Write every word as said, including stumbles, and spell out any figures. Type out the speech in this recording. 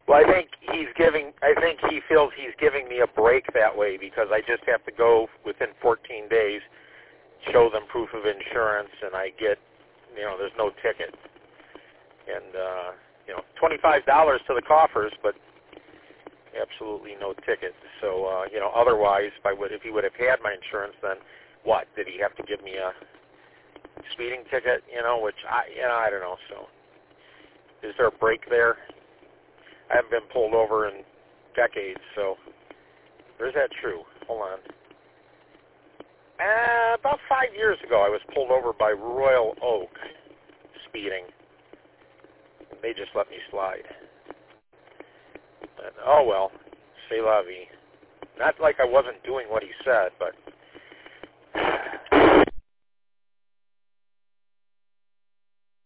Well, I think he's giving. I think he feels he's giving me a break that way because I just have to go within fourteen days, show them proof of insurance, and I get, you know, there's no ticket, and uh, you know, twenty-five dollars to the coffers, but absolutely no ticket. So, uh, you know, otherwise, if I would, if he would have had my insurance, then what? Did he have to give me a speeding ticket? You know, which I, you know, I don't know. So, is there a break there? I haven't been pulled over in decades, so, or is that true? Hold on. Uh, about five years ago, I was pulled over by Royal Oak, speeding. They just let me slide. But, oh well, c'est la vie. Not like I wasn't doing what he said, but